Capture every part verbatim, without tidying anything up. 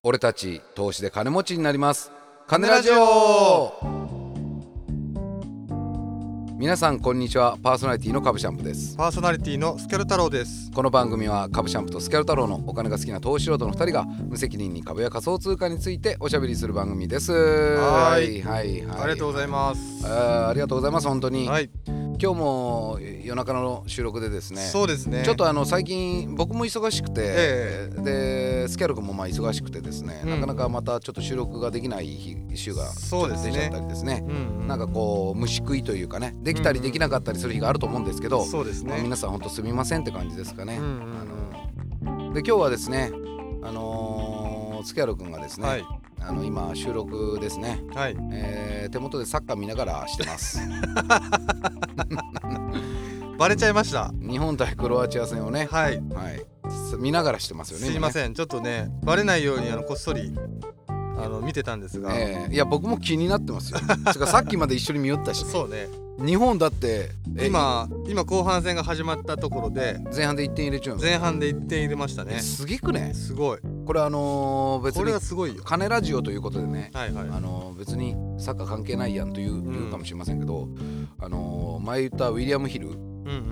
俺たち投資で金持ちになります。金ラジオ。皆さんこんにちは。パーソナリティの株シャンプです。 パーソナリティのスキャル太郎です。 この番組は株シャンプとスキャル太郎のお金が好きな投資素人のふたりが無責任に株や仮想通貨についておしゃべりする番組です。 はいはいはい、 ありがとうございます。 あ, ありがとうございます。本当に、 はい、 今日も夜中の収録でですね。 そうですね。 ちょっとあの最近僕も忙しくて、 ええ、 でスキャル君もまあ忙しくてですね、うん、なかなかまたちょっと収録ができない日週がちょっと出ちゃったりですね。うんうん、なんかこう虫食いというかね、できたりできなかったりする日があると思うんですけど、 そうですね。 まあ、皆さん本当すみませんって感じですかね。 うんうんうん、 あので今日はですね、あのー、スキャル君がですね、はい、あの今収録ですね、はい、えー、手元でサッカー見ながらしてますバレちゃいました。 日本対クロアチア戦をね、はい、はい、見ながらしてますよね。 すいません、ね、ちょっとねバレないようにあのこっそりあの見てたんですが、 えー、いや僕も気になってますよつかさっきまで一緒に見よったし、ね、 そうね。 日本だって今今後半戦が始まったところで前半でいってん入れちゃうんです前半でいってん入れましたね。 すげくね。 すごい。 これあのー、別にこれはすごいよ。 金ラジオということでね、 はいはい、 あのー、別にサッカー関係ないやんという、うん、言うかもしれませんけど、あのー、前言ったウィリアムヒル、うんうん、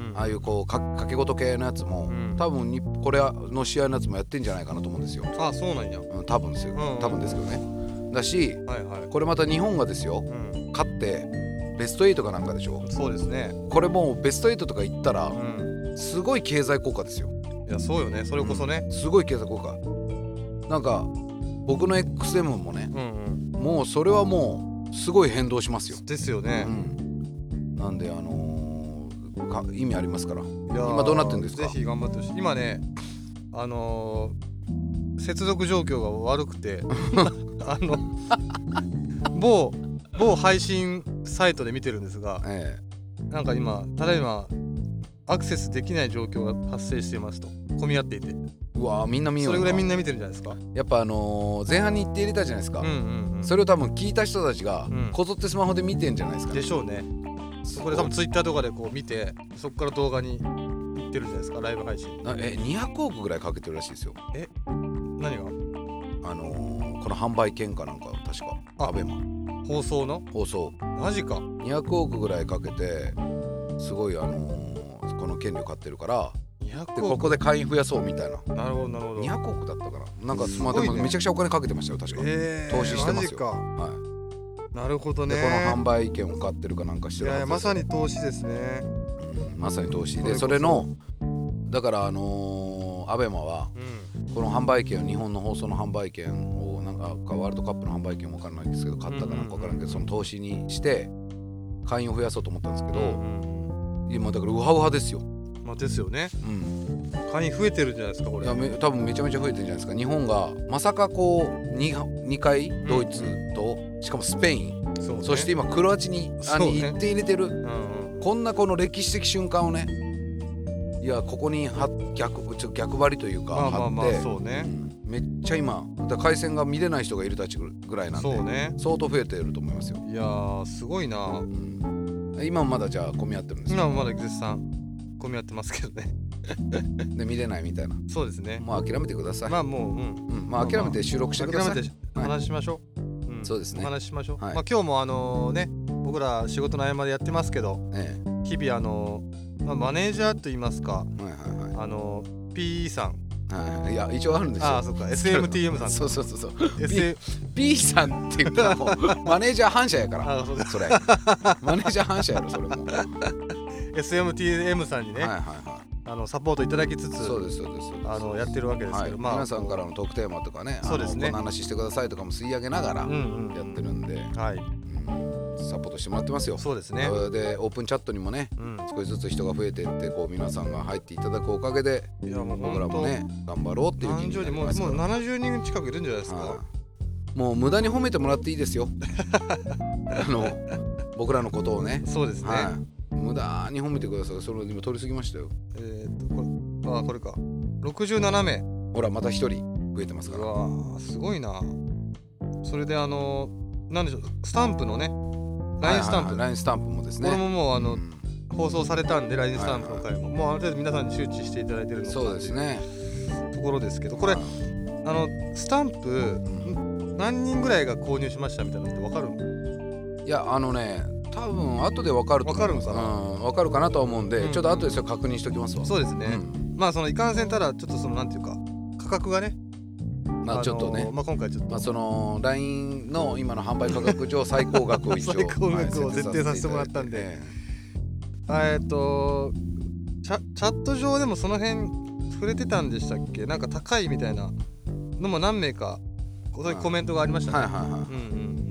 ああいうこうか掛け事系のやつも、うん、多分にこれの試合のやつもやってんじゃないかなと思うんですよ。 ああそうなんや、 うん、多分ですよ、うんうん、多分ですけどね。だし、はいはい、これまた日本がですよ、うん、勝ってベストはちかなんかでしょ。 そうですね。 これもうベストはちとか行ったら、うん、すごい経済効果ですよ。 いやそうよね。それこそね、 うん、すごい経済効果。なんか僕の エックスエム もね、うんうん、もうそれはもうすごい変動しますよ。 ですよね、うん、 なんであのー、か意味ありますから。今どうなってるんですか。 ぜひ頑張ってほしい。今ねあのー、接続状況が悪くてあの某某配信サイトで見てるんですが、ええ、なんか今ただいまアクセスできない状況が発生していますと、混み合っていて、 うわみんな見よう。 それぐらいみんな見てるんじゃないですか。 やっぱあのー、前半に言って入れたじゃないですか、うんうんうん、それを多分聞いた人たちがこぞってスマホで見てんじゃないですか、ね、 でしょうね。そこで多分ツイッターとかでこう見て、そこから動画に行ってるんじゃないですか、ライブ配信。 えにひゃくおくぐらいかけてるらしいですよ。 え何があのー、この販売券かなんか確かアベマ放送の放送マジか。 にひゃくおくぐらいかけてすごいあのー、この権利を買ってるからにひゃくおくでここで会員増やそうみたいな。 なるほどなるほど。 にひゃくおくだったかな。なんか、ね、まあ、でもめちゃくちゃお金かけてましたよ確か、えー、投資してますよ。 マジか、 はい、 なるほどね。 でこの販売券を買ってるかなんかしてるはずです。 いやいやまさに投資ですね、 うん、まさに投資で、それのだからあのー、アベマは、うん、この販売券、日本の放送の販売券をなんかワールドカップの販売券も分からないんですけど買ったかなんか分からんけど、その投資にして会員を増やそうと思ったんですけど、うん、今だからウハウハですよ。 まあ、ですよね、うん、会員増えてるんじゃないですかこれ。 いやめ多分めちゃめちゃ増えてるんじゃないですか。日本がまさかこう 2, にかいドイツと、うん、しかもスペイン、 そ,、ね、そして今クロアチアに、ね、いってん入れてる、うんうん、こんなこの歴史的瞬間をね、いやここには 逆, ちょっと逆張りというか、まあまあまあ、そうね、うん、めっちゃ今だ回線が見れない人がいるたちぐらいなんで、そうね、相当増えてると思いますよ。 いやーすごいな、うん、 今もまだじゃあ混み合ってるんですか。 今もまだ絶賛混み合ってますけどねで見れないみたいな。 そうですね。 もう諦めてください。 まあもう、うんうん、まあ諦めて収録してください。 諦めてお話ししましょう、 はい、うん、そうですね、 お話ししましょう、 はい、 まあ、今日もあのね僕ら仕事の合間でやってますけど、ええ、日々あの、まあ、マネージャーと言いますか、はいはいはい、あの ピー さん、 はい、いや一応あるんですよ。 ああそうか エスエムティーエム さんそうそうそうそう S P さんっていうかもうマネージャー反社やからあそうそれマネージャー反社やろそれもエスエムティーエム さんにね、はいはいはい、あのサポートいただきつつ、 そうですそうですあのやってるわけですけど、はい、まあ、 皆さんからのトークテーマとかね、 そうですね、 こんな話してくださいとかも吸い上げながらやってるんで、うんうんうん、はい、うん、サポートしてもらってますよ。 そうですね。 でオープンチャットにもね、うん、少しずつ人が増えていってこう皆さんが入っていただくおかげで、いやもう僕らもね頑張ろうっていう気になりますから。 もうななじゅうにん近くいるんじゃないですか、はい、もう無駄に褒めてもらっていいですよあの僕らのことをね。 そうですね、はい、 無駄に褒めてください。それ今取り過ぎましたよ。 えー、っとこれあこれかろくじゅうななめい。 ほらまた一人増えてますから。 うわすごいな。それであのなんでしょうスタンプのね ライン スタンプ、はいはいはい、 ライン スタンプもですね、 これももうあの、うん、放送されたんで ライン スタンプの回も、はいはい、もうある程度皆さんに周知していただいてるのかそうですねところですけど、これ、はい、 あのスタンプ、 うん、 何人ぐらいが購入しましたみたいなのって分かる？ いやあのね多分後で分かると思う。 分かるのかな、 うん、分かるかなとは思うんで、 うん、 ちょっと後でそれ確認しておきますわ。 そうですね、 うん、 まあそのいかんせんただちょっとそのなんていうか価格がね、 まあちょっとね、 あのー、まあ今回ちょっと、 まあ、その ライン の今の販売価格上最高額を一応最高額を設定させてもらったんで、えっとチャ、チャット上でもその辺触れてたんでしたっけ？なんか高いみたいなのも何名かそういうコメントがありましたね。 はいはいはい、うんうん、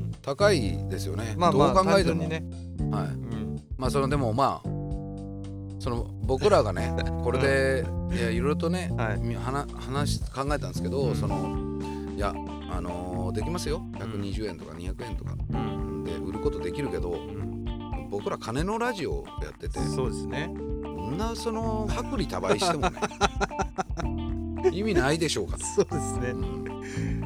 高いですよね。 まあまあどう考えても単純にね、 はい、 うん、まあそのでもまあその僕らがねこれでいやいろいろとね、はい、話, 話考えたんですけど、うん、そのいやあのー、できますよひゃくにじゅうえんとかにひゃくえんとか、うん、で売ることできるけど、うん、僕ら金のラジオやってて、 そうですね、 そんなその薄利多売してもね意味ないでしょうか。 そうですね、うん、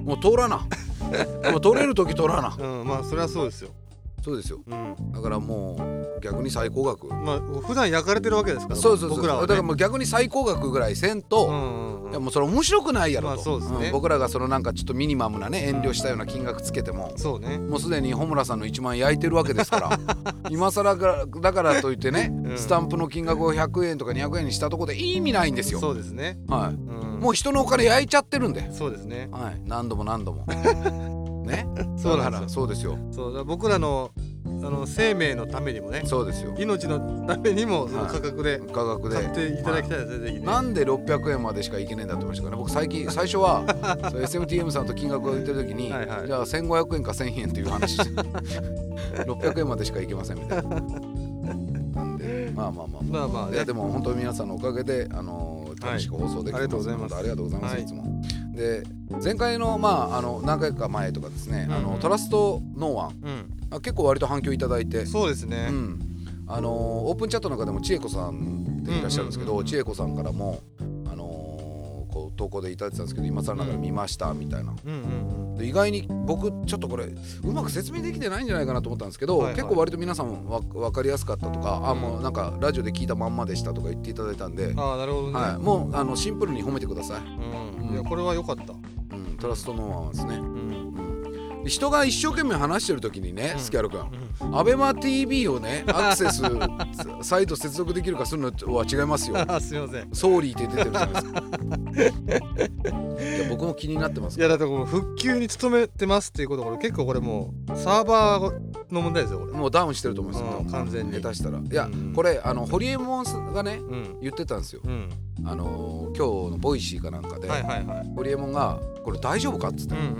もう通らなもう取れる時取らな、 うん、まあそれはそうですよ。 そうですよ、うん、だからもう逆に最高額、 まあ普段焼かれてるわけですからそうそうそう僕らは、ね、 だからもう逆に最高額ぐらいせんと、うんうんうん、いやもうそれ面白くないやろと、 まあそうですね、 うん、僕らがそのなんかちょっとミニマムなね遠慮したような金額つけても、 そうね、 もうすでに穂村さんのいちまん焼いてるわけですから今更だからといってね、うん、スタンプの金額をひゃくえんとかにひゃくえんにしたところで意味ないんですよ。 そうですね、 はい、うん、もう人のお金焼いちゃってるんで。 そうですね、 はい、何度も何度もね、 そうなんですよ。 だからそうですよ。 そうだ、僕らのあの生命のためにもね、 そうですよ、 命のためにもその価格で、はい、 価格で買っていただきたいですね、はい、ぜひね。 なんでろっぴゃくえんまでしかいけねえんだって思いましたからね。僕最近最初はエスエムティーエム さんと金額を言ってる時にはい、はい、じゃあせんごひゃくえんかせんえんっていう話してろっぴゃくえんまでしかいけませんみたいななんでまあまあまあまあ、まあまあね、いやでも本当に皆さんのおかげであの楽しく放送できてます、はい、ありがとうございます。ありがとうございます、はい、いつも。で前回のまああの何回か前とかですね、うん、あのトラストノーワン、うん、結構割と反響いただいて、 そうですね、うん、 あのオープンチャットの中でも千恵子さんっていらっしゃるんですけど、千恵子さんからもあのこう投稿でいただいてたんですけど、今更ながら見ましたみたいな、うんうんうん、で意外に僕ちょっとこれうまく説明できてないんじゃないかなと思ったんですけど、はいはい、結構割と皆さんわ分かりやすかったとか、うん、あもうなんかラジオで聞いたまんまでしたとか言っていただいたんで、 あなるほどね、 はい、もうあのシンプルに褒めてください、 うんうん、いやこれは良かった、 うん、トラストノーワンですね、うんうん、人が一生懸命話してる時にね、うん、スキャル君、うん、アベマ ティービー をねアクセス再度接続できるかするのは違いますよすいません、 ソーリーって出てるじゃないですかいや僕も気になってます。 いやだってこの復旧に努めてますっていうことは結構これもうサーバーの問題ですよこれ。 もうダウンしてると思いますよ、 うん、完全に下手したら。いや、うん、これあのホリエモンがね、うん、言ってたんですよ、うん、あの今日のボイシーかなんかで、はいはいはい、ホリエモンがこれ大丈夫かっつって、うんうんうん、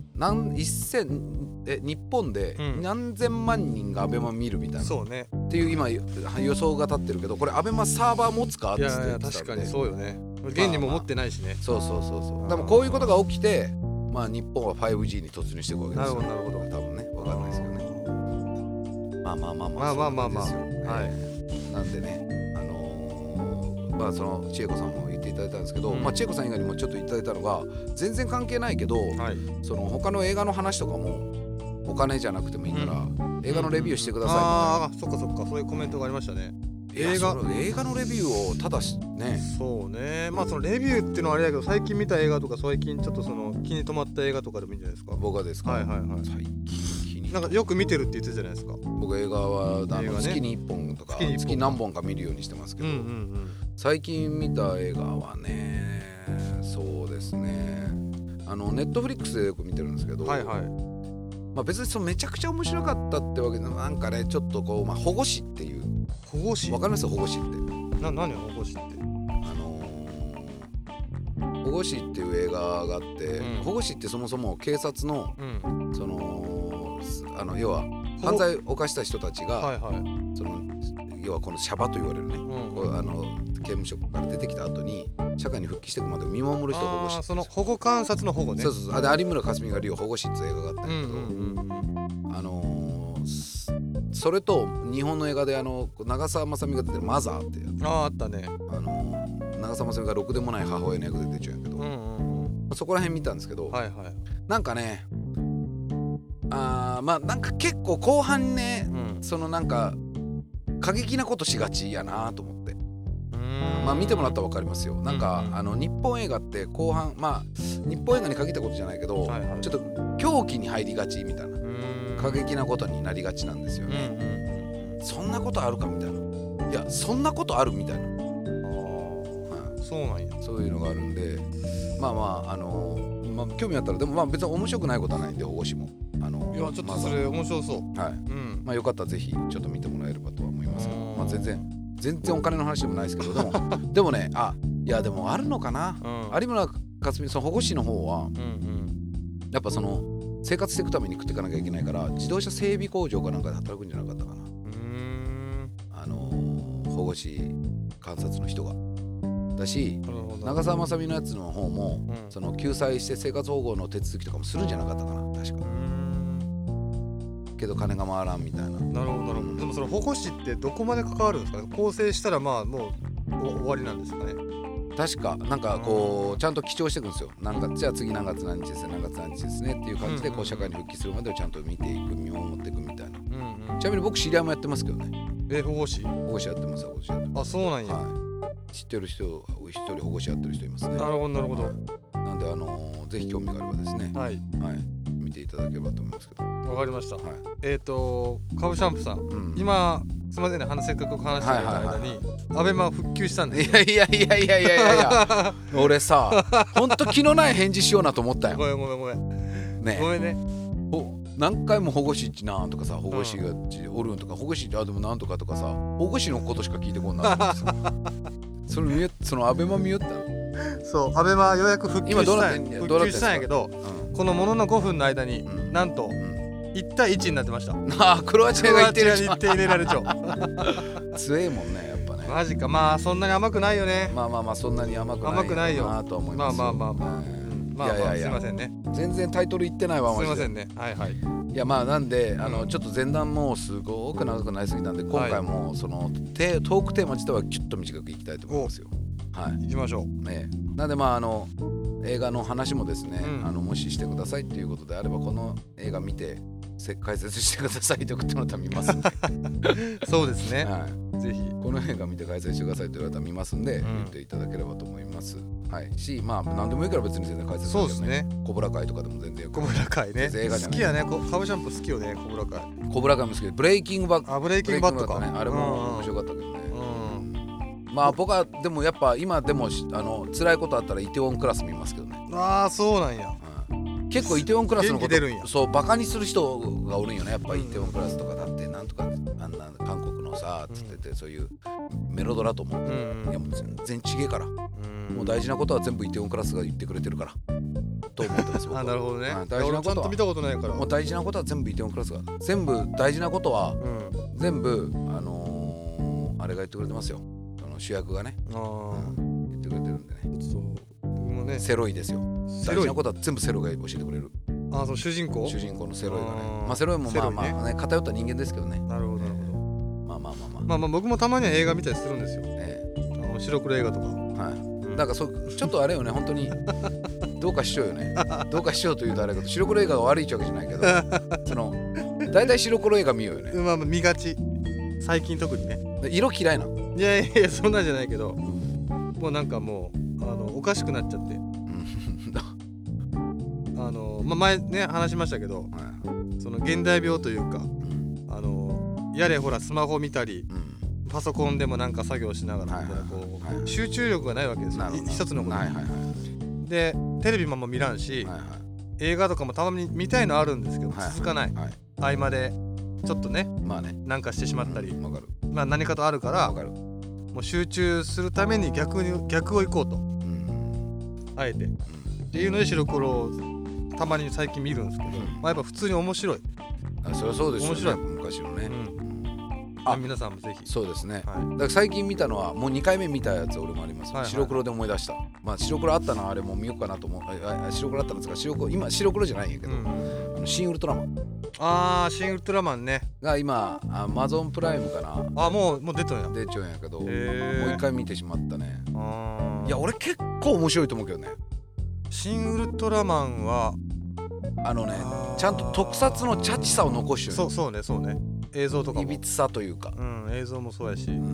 何一千え日本で何千万人がアベマ見るみたいな、うん、そうねっていう今予想が立ってるけど、これアベマサーバー持つかっつって言ってたんで。いやいや確かにそうよね、現にも持ってないしね、まあまあ、そうそうそうそう。でもこういうことが起きて、まあ日本は ファイブジー に突入していくわけですよ。なるほどなるほど、多分ね分かんないですけどね。まあまあまあまあまあまあまあまあ、 はい。なんでね、あのー、まあその千恵子さんも言っていただいたんですけど、うん、まあ千恵子さん以外にもちょっといただいたのが全然関係ないけど、はい、その他の映画の話とかもお金じゃなくてもいいから、うん、映画のレビューしてくださいみたいな、ああそっかそっか、そういうコメントがありましたね。映画映画のレビューをただしね、そうね、まあそのレビューっていうのはあれだけど、最近見た映画とか最近ちょっとその気に留まった映画とかでもいいんじゃないですか。僕はですか。はいはいはい。最近気になんかよく見てるって言ってたじゃないですか。僕映画はあの、ね、月にいっぽんとか月, 月何本か見るようにしてますけど、うんうんうん、最近見た映画はね、そうですね、あのネットフリックスでよく見てるんですけど、はいはい、まあ別にそのめちゃくちゃ面白かったってわけでなんかね、ちょっとこう、まあ、保護司っていう保護司わかります保護司ってな、何保護司って、あのー、保護司っていう映画があって、うん、保護司ってそもそも警察の、うん、そのあの要は犯罪を犯した人たちが、はいはい、その要はこのシャバと言われるね、うん、あの刑務所から出てきた後に社会に復帰していくまで見守る人を保護司、その保護観察の保護ね。そうそうそう。あで有村架純が言う保護司っていう映画があったんだけど、うんうんうん、あのー、それと日本の映画であの長澤まさみが出てるマザーってやつ、ああったね、あのー、長澤まさみがろくでもない母親の役で出ちゃうんやけど、うんうんうん、そこら辺見たんですけど、はいはい、なんかね、あまあなんか結構後半ね、うん、そのなんか過激なことしがちやなと思って、うーんまあ見てもらったら分かりますよ。なんか、うん、あの日本映画って後半、まあ日本映画に限ったことじゃないけど、はいはい、ちょっと狂気に入りがちみたいな、過激なことになりがちなんですよね、うんうん、そんなことあるかみたいな、いやそんなことあるみたいな、あ、 はい、そうなんや。 そういうのがあるんで、まあまああのー、まあ興味あったら、でもまあ別に面白くないことはないんで、保護司も、あのー、 いやちょっとそれ面白そう、 はい、うん、まあよかったらぜひちょっと見てもらえればとは思いますけど、まあ全然全然お金の話でもないですけど、でもでもね、あ、いやでもあるのかな、うん、有村架純、その保護司の方は、うんうん、やっぱその生活していくために食っていかなきゃいけないから、自動車整備工場かなんかで働くんじゃなかったかな、うーん、あのー、保護司観察の人がだし、長澤まさみのやつの方も、うん、その救済して生活保護の手続きとかもするんじゃなかったかな、確か。けど金が回らんみたいな。 なるほどなるほど。でもその保護司ってどこまで関わるんですかね。構成したらまあもう終わりなんですかね。 確かなんかこうちゃんと記帳していくんですよ。なんかじゃあ次何月何日ですね、何月何日ですねっていう感じでこう社会に復帰するまでをちゃんと見ていく、見守っていくみたいな、うんうん、ちなみに僕知り合いもやってますけどね。 え、保護司保護司やってます。保護司やってます。 あ、そうなんや、 はい、知ってる人一人保護司やってる人いますね。 なるほどなるほど、はい、 なんであのー、ぜひ興味があればですね、はい、はい、見ていただければと思いますけど。 わかりました、はい、えっ、ー、とカブシャンプさん、うん、今すみませんね、せっかく話してる間にアベマ復旧したんです。 いやいやいやいやいやいやいや俺さほんと気のない返事しようなと思ったよ。 ごめんごめんごめんね、 ごめんね。 何回も保護司なんとかさ、保護司がおるんとか、保護司あでもなんとかとかさ、保護司のことしか聞いてこんなってそれ見そのアベマ見よったの。 そうアベマようやく復旧したんや復旧したんやけど、うん、このもののごふんの間に、うん、なんと、うん、いち対いちになってました。 ああ、クロアチアがいってるじゃん。クロアチアにいって入れられちゃう強えもんね、やっぱね。 マジか。まあそんなに甘くないよね。 まあまあまあそんなに甘くない甘くないよなと思います。 まあまあまあまあ、うん、まあまあ、いやいやいやすいませんね。 全然タイトル言ってないわ。 すいませんね。はいはい。 いやまあなんで、あのちょっと前段もすごく長くなりすぎたんで、今回もそのテトークテーマ自体はギュッと短くいきたいと思いますよ。はい。 行きましょう。 ね。なんでまああの映画の話もですね、うん、あのもししてくださいっていうことであれば、この映画見て解説してくださいと送ってもらったら見ますんでそうですね、 はい、ぜひこの映画見て解説してくださいと言われたら見ますんで、うん、言っていただければと思います。はい、し、まあ何でもいいから別に全然解説するけどね。そうですね。コブラ会とかでも全然。 コブラ会ね。映画じゃない。好きやね。カブシャンプ好きよね。コブラ会。 コブラ会も好きで、ブレイキングバック。 あ、ブレイキングバックかね。 あれも面白かったけどね。うん。まあ僕はでもやっぱ今でもあの辛いことあったらイテウォンクラス見ますけどね。 ああ、そうなんや。 結構イテウォンクラスのことそうバカにする人がおるんよね。やっぱイテウォンクラスとかだってなんとかあんな韓国のさつってて、うん、そういうメロドラと思って、うんうん、いやもう全然ちげえから、うん、もう大事なことは全部イテウォンクラスが言ってくれてるからと思ってます僕は。 あ、なるほどね。 大事なことはちゃんと見たことないから。 もう大事なことは全部イテウォンクラスが全部大事なことは、うん、全部あのー、あれが言ってくれてますよ。あの主役がね、あ、うん、言ってくれてるんでね。そう僕もねセロイですよ。大事なことは全部セロイが教えてくれる。 あ、そう主人公主人公のセロイがね、まあセロイもまあまあね偏った人間ですけどね。 なるほどなるほど。 まあまあまあまあまあまあ僕もたまには映画見たりするんですよ。ええ、あの白黒映画とか。 はい。うん、なんかそちょっとあれよね本当にどうかしようよね。どうかしようというとあれだけど白黒映画が悪いわけじゃないけど、そのだいたい白黒映画見ようよね。 まあ見がち。最近特にね。 色嫌いなの？ いやいやそんなんじゃないけど、うん、もうなんかもうあのおかしくなっちゃって。あのまあ、前ね話しましたけど、はい、その現代病というか、うん、あのやれほらスマホ見たり、うん、パソコンでもなんか作業しながらみたいなこう、はいはい、集中力がないわけですよ、一つのことに、はいはいはい、でテレビも見らんし、はいはい、映画とかもたまに見たいのあるんですけど、はいはい、続かない、はい、合間でちょっとね、まあねなんかしてしまったり、うん、かるまあ、何かとあるからかるもう集中するために逆に逆を行こうと、うん、あえて、うん、っていうので白黒をたまに最近見るんですけど、うん、まあ、やっぱ普通に面白い。 あ、それはそうですよね。 面白い昔のね、うん、 あ、皆さんもぜひ。 そうですね、はい、だから最近見たのはもうにかいめ見たやつ俺もあります、はいはい、白黒で思い出した。まあ白黒あったなあれも見ようかなと思う。ああ白黒あったんですか。白黒今白黒じゃないんやけど、うん、新ウルトラマン。 ああ新ウルトラマンねが今アマゾンプライムかな。 あもうもう出たんや。 出ちゃうんやけどもう一回見てしまったね。あいや俺結構面白いと思うけどね。 新ウルトラマンはあのねちゃんと特撮のチャチさを残してる。 そうそうねそうね映像とかもいびつさというか、 うん、映像もそうやし、うん、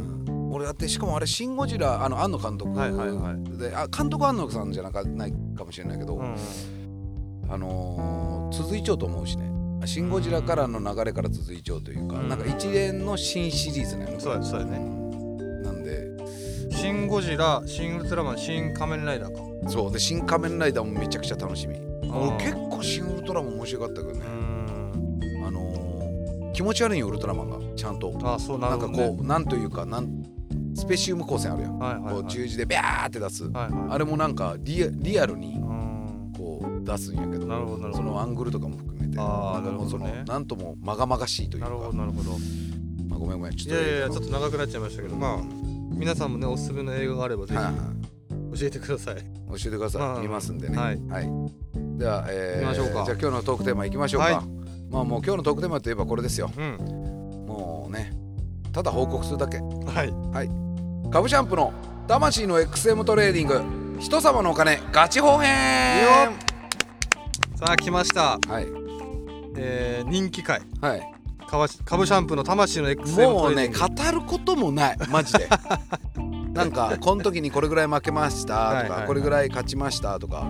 俺だってしかもあれシン・ゴジラあの庵野監督で、はいはいはい、あ監督庵野さんじゃなかないかもしれないけど、うん、あのー、続いちゃうと思うしね。シン・ゴジラからの流れから続いちゃうというか、うん、なんか一連の新シリーズね。 そうやそうやね。 なんでシン・ゴジラ、シン・ウルトラマン、シン・仮面ライダーか。 そうでシン・仮面ライダーもめちゃくちゃ楽しみ。俺結構シン・ウルトラマン面白かったけどね。あのー、気持ち悪いよウルトラマンがちゃんと。 あそうなるほどね。 なんかこうなんというかなんスペシウム光線あるやん、はいはいはい、こう十字でビャーって出す、はいはい、あれもなんか リ, リアルにこう出すんやけど、なるほどなるほど、そのアングルとかも含めて、あなんかもうその、ね、なんともまがまがしいというか。 なるほどなるほど、 まあ、ごめんごめんちょっといやいやちょっと長くなっちゃいましたけど、まあ皆さんもねおすすめの映画があればぜひ、はいはい、教えてください。教えてください、まあ、見ますんでね。はい、はい、では、えー、 行きましょうか。 じゃあ今日のトークテーマいきましょうか。はい、まあもう今日のトークテーマといえばこれですよ、うん、もうねただ報告するだけ。はいはいカブシャンプの魂の エックスエム トレーディング人様のお金ガチ法編。 さあ来ました。はい、えー、人気回、はい、カブシャンプの魂の エックスエム トレーディング。 もうね語ることもないマジでなんかこの時にこれぐらい負けましたとかはいはい、はい、これぐらい勝ちましたとか、うん、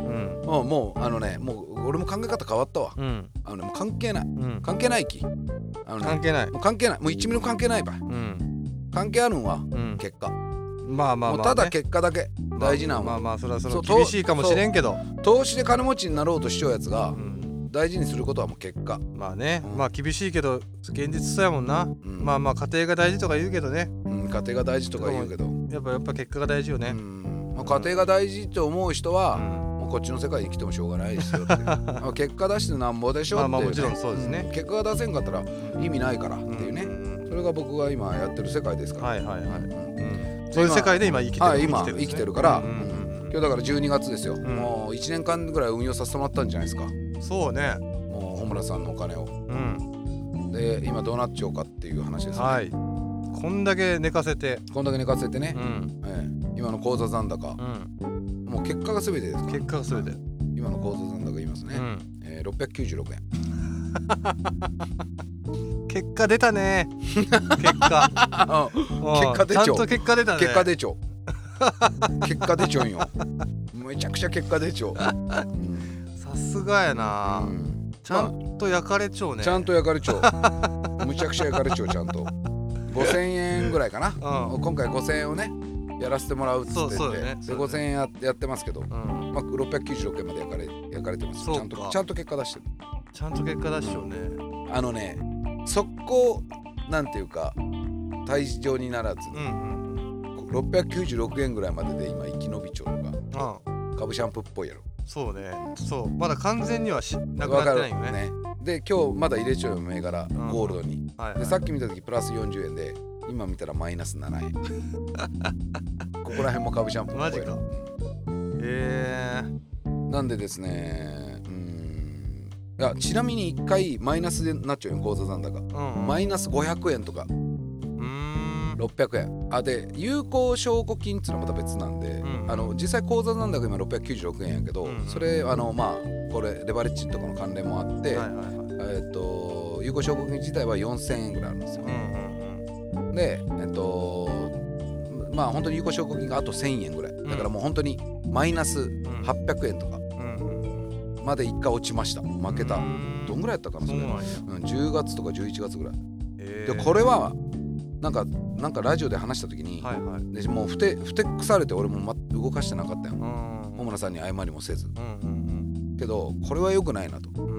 もうもうあのねもう俺も考え方変わったわ、うん、あのねもう関係ない、うん、関係ないきあの、ね、関係ないもう関係ないもういちミリも関係ないば、うん、関係あるんは、うん、結果まあまあまあ、ね、もうただ結果だけ大事なの。 まあまあそれはそれは厳しいかもしれんけど、 投資で金持ちになろうとしちゃうやつが、うん、大事にすることはもう結果。 まあね、うん、まあ厳しいけど現実そうやもんな、うん、まあまあ家庭が大事とか言うけどね、 うん、家庭が大事とか言うけどやっぱやっぱ結果が大事よね、 うんまあ、家庭が大事と思う人は、うん、もうこっちの世界に生きてもしょうがないですよってまあ結果出してなんぼでしょっていう、ね、まあまあもちろんそうですね、うん、結果が出せんかったら意味ないからっていうね、うん、それが僕が今やってる世界ですから。はいはいはい、うんそういう世界で今生きてる、 今生きてるから、うんうんうん、今日だからじゅうにがつですよ、うん、もういちねんかんぐらい運用させてもらったんじゃないですか。 そうね、 もう穂村さんのお金を、うん、で今どうなっちゃうかっていう話ですね。はい、 こんだけ寝かせてこんだけ寝かせてね、うんええ、今の口座残高、うん、もう結果が全てですから。 結果が全て、 今の口座残高言いますね、うんえー、ろっぴゃくきゅうじゅうろくえん結果出たね結果結果出ちゃう、 ちゃんと結果出たね。 結果出ちゃう結果出ちゃうんよめちゃくちゃ結果出ちゃう、うん、 さすがやな、うん、ちゃんと焼かれちゃうね、まあ、 ちゃんと焼かれちゃうむちゃくちゃ焼かれちゃうちゃんとごせんえんぐらいかな、うん、今回ごせんえんをねやらせてもらうっつってて、そうそうよね、でごせんえん や, やってますけど、うんまあ、ろっぴゃくきゅうじゅうろくえんまで焼かれ、焼かれてますよ。ちゃんとちゃんと結果出してる。 ちゃんと結果出しちゃうね、 うん、あのね速攻なんていうか退場にならずに、うんうん、ろっぴゃくきゅうじゅうろくえんぐらいまでで今生き延びちゃうのが株シャンプーっぽいやろ。 そうね、そうまだ完全にはしなくなってないよ ね, ねで今日まだ入れちゃうよ銘柄、うん、ゴールドに、はいはい、でさっき見た時プラスよんじゅうえんで今見たらマイナスななえんここら辺も株シャンプーっぽい。マジか。へえー、なんでですねいやちなみにいっかいマイナスでなっちゃうよ口座残高、うんうん、マイナスごひゃくえんとかうーんろっぴゃくえんあで有効証拠金っていうのはまた別なんで、うん、あの実際口座残高今ろっぴゃくきゅうじゅうろくえんやけど、うんうん、それあのまあこれレバレッジとかの関連もあって、はいはいはい、えっと有効証拠金自体はよんせんえんぐらいあるんですよ、うんうんうん、でえっとまあ本当に有効証拠金があとせんえんぐらいだからもう本当にマイナスはっぴゃくえんとか、までいっかい落ちました。負けた。どんぐらいやったかなそれ、うん、じゅうがつとかじゅういちがつぐらい、えー、でこれはなんかなんかラジオで話した時に、はいはい、でもうふてふてくされて俺も、ま、動かしてなかったよ。小村さんに謝りもせず、うんうんうん、けどこれは良くないなと、うん、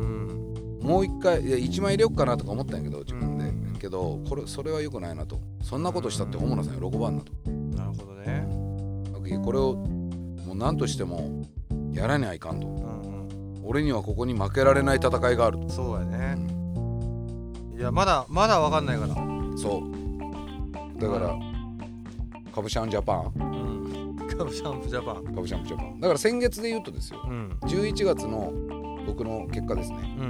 もう一回いやいちまん入れよっかなとか思ったんやけど自分で、うん、けどこれそれは良くないなと。そんなことしたって小村さん喜ばんなと。 なるほどね。 これをもう何としてもやらにゃいかんと、うん俺にはここに負けられない戦いがあると。 そうやね、うん、いやまだまだ分かんないから。 そうだから、うん、カブシャンジャパン、 うん、カブシャンプジャパンカブシャンプジャパンだから先月で言うとですよ、うん、じゅういちがつの僕の結果ですね、うんうん、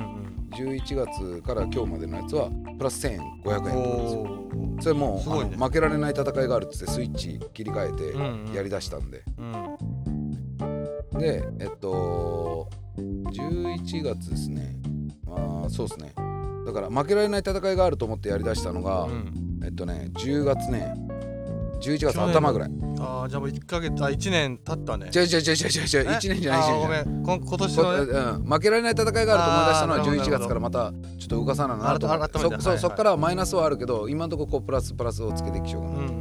じゅういちがつから今日までのやつはプラスせんごひゃくえんとかですよ。それもう、ね、負けられない戦いがあるってスイッチ切り替えてやりだしたんで、うんうん、でえっとじゅういちがつですね。まあそうですね。だから負けられない戦いがあると思ってやりだしたのが、うん、えっとねじゅうがつねじゅういちがつ頭ぐらい。 ああじゃあもういっかげつあいちねん経ったね。 違う違う違う違う違ういちねんじゃないし。 ごめん今年の、ねうん、負けられない戦いがあると思い出したのはじゅういちがつからまたちょっと動かさななと思って、そ, そ, そっからはマイナスはあるけど今のところこうプラスプラスをつけていきようかな、うんうん、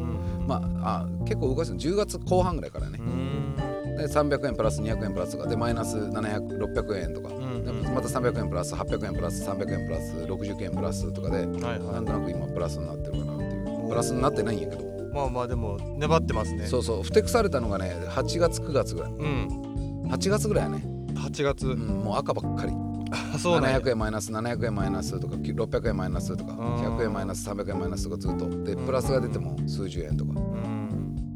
まあ、あ結構動かしてるのじゅうがつこう半ぐらいからね。でさんびゃくえんプラスにひゃくえんプラスとかでマイナスななひゃく、ろっぴゃくえんとか、うんうん、でまたさんびゃくえんプラスはっぴゃくえんプラスさんびゃくえんプラスろくじゅうえんプラスとかで、はいはい、なんとなく今プラスになってるかなっていう。プラスになってないんやけど、 まあまあでも粘ってますね。 そうそう、ふてくされたのがねはちがつくがつぐらい、うん、はちがつぐらいやね。 はちがつ、うん、 もう赤ばっかり。 そうね、 ななひゃくえんマイナスななひゃくえんマイナスとかろっぴゃくえんマイナスとかひゃくえんマイナスさんびゃくえんマイナスとかずっとでプラスが出ても数十円とか、うん、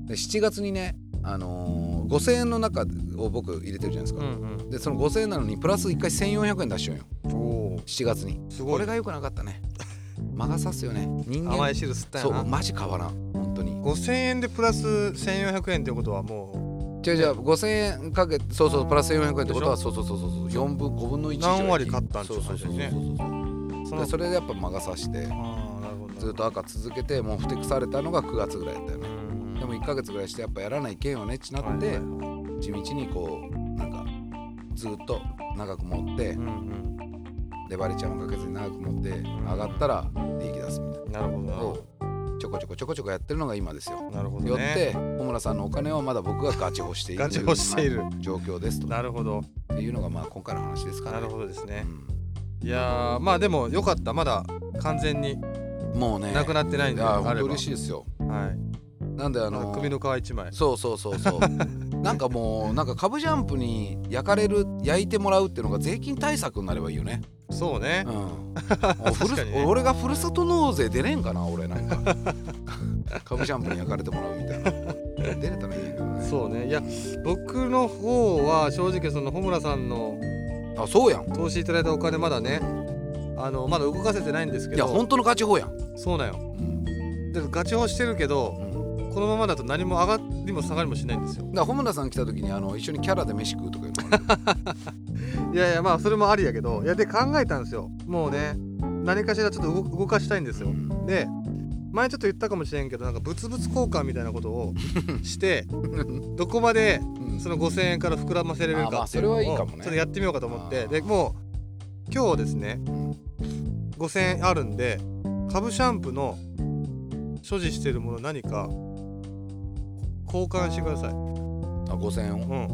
でしちがつにね、あのー、ごせんえんの中を僕入れてるじゃないですか、うんうん、でそのごせんえんなのにプラスいっかいせんよんひゃくえん出しようよ。おしちがつにすごい。これが良くなかったね。魔が差すよね人間。 甘い汁吸ったよな。 そうマジ変わらん本当に。 ごせんえんでプラスせんよんひゃくえんってことはもうじゃあじゃあごせんえんかけそうそうプラスせんよんひゃくえんってことはそうそうそうそうよんぶんごぶんのいち何割買ったんですよね。そうそうそうそうそう。それでやっぱ魔が差してずっと赤続けてもうふてくされたのがくがつぐらいだったよね。でもいっかげつぐらいしてやっぱやらないけんよねってなって、はいはいはい、地道にこうなんかずっと長く持って、うんうん、粘りちゃんをかけずに長く持って上がったら利益出すみたいな。 なるほど。 ちょこちょこちょこちょこやってるのが今ですよ。 なるほどね。 よって小村さんのお金はまだ僕がガチ欲しているガチ欲している状況ですと。 なるほど。 っていうのがまあ今回の話ですからね。なるほどですね。うん、いやまあでもよかった。まだ完全にもうねなくなってないんで。いや本当嬉しいですよ。 はい。 なんであのー、 首の皮一枚。 そうそうそうそう。なんかもうなんか株ジャンプに焼かれる焼いてもらうっていうのが税金対策になればいいよね。 そうね。うん。確かにね。 俺がふるさと納税出れんかな俺なんか。株ジャンプに焼かれてもらうみたいな。出れたらいいけどね。 そうね。いや僕の方は正直その穂村さんのあそうやん投資いただいたお金まだね、あのまだ動かせてないんですけど。 いや本当のガチ法やん。 そうだよ。うん、でガチ法してるけど。うんこのままだと何も上がりも下がりもしないんですよ。 だから穂村さん来た時にあの一緒にキャラで飯食うとかいうのいやいやまあそれもありやけど、いやで考えたんですよ。もうね何かしらちょっと 動, 動かしたいんですよ、うん、で前ちょっと言ったかもしれんけどなんか物々交換みたいなことをしてどこまでそのごせんえんから膨らませれるかっていうのをちょっとやってみようかと思って、でもう今日ですねごせんえんあるんで株シャンプの所持しているもの何か交換してください。あごせんえんを、うん、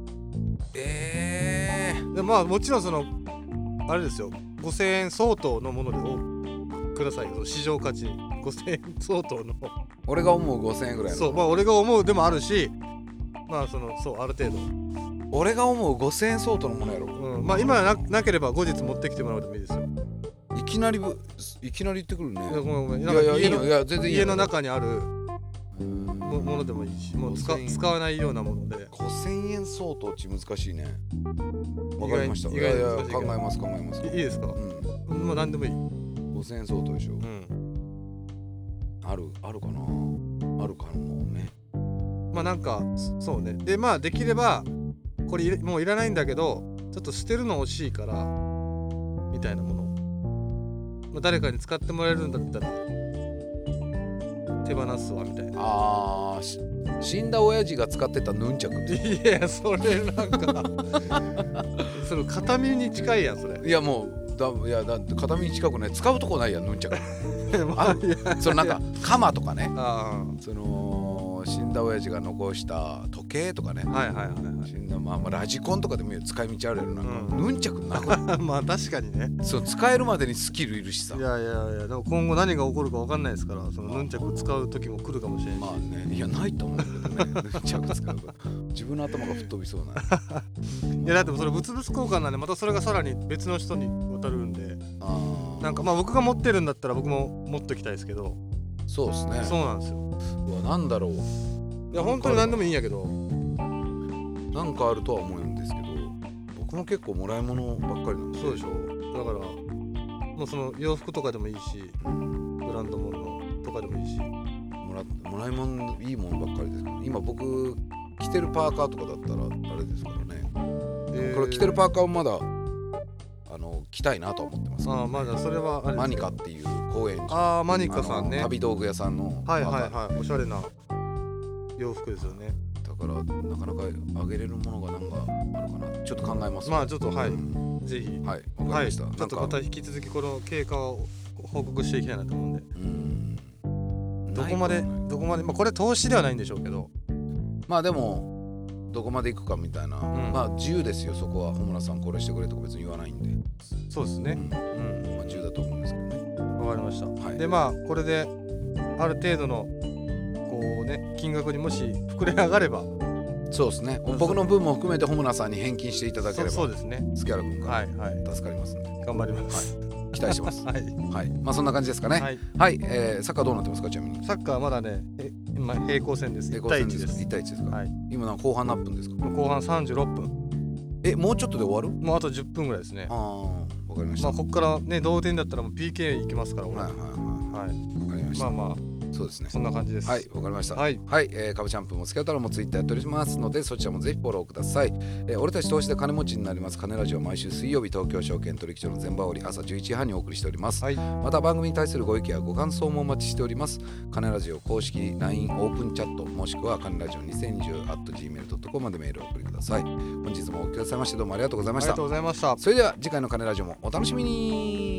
えーでまあもちろんそのあれですよごせんえん相当のものでくださいよ。市場価値ごせんえん相当の俺が思うごせんえんぐらいの。 そうまあ俺が思うでもあるしまあそのそうある程度俺が思うごせんえん相当のものやろ、 うん、まあ今 な, なければ後日持ってきてもらうでもいいですよ。 いきなりいきなり言ってくるね。いやごめんごめん。 いやいやいいのいや全然いい家の中にあるも, ものでもいいしもう 使, 使わないようなものでごせんえん相当って難しいね。わかりました。いやいや考えます考えます。 いいですか、うん、もう何でもいい。 ごせんえん相当でしょ、うん、あるあるかなあるかもね。 まあなんかそうね。でまあできればこれもういらないんだけどちょっと捨てるの惜しいからみたいなもの、まあ、誰かに使ってもらえるんだったら手放すわみたいな。 あー死んだ親父が使ってたヌンチャク。 いやそれなんかその形見に近いやんそれ。 いやもうだいやだって形見に近くない使うとこないやんヌンチャクあそのなんか鎌とかねあその死んだ親父が残した時計とかね、はいはいはいはい、死んだ、まあ、まあラジコンとかでも使い道あるよなんか、うん、ヌンチャクなこまあ確かにね。 そう使えるまでにスキルいるしさ。 いやいやいやでも今後何が起こるか分かんないですからそのヌンチャク使う時も来るかもしれない。 まあねいやないと思うけどねヌンチャク使うから自分の頭が吹っ飛びそうな。 いやだってそれ物々交換なんでまたそれがさらに別の人に渡るんで、あなんかまあ僕が持ってるんだったら僕も持っときたいですけど。 そうですね。 そうなんですよ。 うわなんだろう。 いや本当に何でもいいんやけどなんかあるとは思うんですけど僕も結構もらい物ばっかりなんで。 そうでしょ。だからもうその洋服とかでもいいし、うん、ブランド物とかでもいいしもらもらい物いいものばっかりですけど今僕着てるパーカーとかだったらあれですからね、えー、これ着てるパーカーをまだあの着たいなとは思ってます、ね、 ああまだそれはあれマニカっていう高円寺。 ああマニカさんね、 旅道具屋さんの。 はいはいはい、おしゃれな洋服ですよね。 だからなかなかあげれるものがなんかあるかな、ちょっと考えます。 まあちょっとはい、 うん、 ぜひはいわかりました、 はい、ちょっとまた引き続きこの経過を報告していきたいなと思うんで、うんどこまでどこまでまあこれ投資ではないんでしょうけど、 まあでもどこまで行くかみたいな、うん、まあ自由ですよそこは。穂村さんこれしてくれとか別に言わないんで。 そうですね、 うんうん、まあ自由だと思うんですけどね。 わかりました、はい、でまあこれである程度のこうね金額にもし膨れ上がれば、 そうですね、僕の分も含めて穂村さんに返金していただければ、 そうですね、 スキャラ君から助かりますんで、はいはい、 頑張ります、 はい、期待してますはい、 はい、まあそんな感じですかね。はい、はい、えー、サッカーどうなってますか。ちなみにサッカーはまだねえ今平行線です。 平行線です。いち対いちです。いち対いちですか。はい、今の後半何分ですか。 後半さんじゅうろっぷん。 えもうちょっとで終わる。 もうあとじゅっぷんぐらいですね。 ああわかりました。 まあここからね同点だったらもう ピーケー いきますから俺。 はいはいはい、はい、わかりました。まあまあそうですね、 そんな感じです。 はいわかりました。 はい、 はい、えー、カブチャンプもスキャタラもツイッターやっておりますのでそちらもぜひフォローください。えー、俺たち投資で金持ちになります金ラジオ、毎週水曜日東京証券取引所の全場折朝じゅういちじはんにお送りしております。はい、また番組に対するご意見やご感想もお待ちしております。金ラジオ公式 ライン オープンチャットもしくは金ラジオにせんにじゅう アット ジーメール ドット コム までメールをお送りください。本日もお聞きくださいましてどうもありがとうございました。 ありがとうございました。 それでは次回の金ラジオもお楽しみに。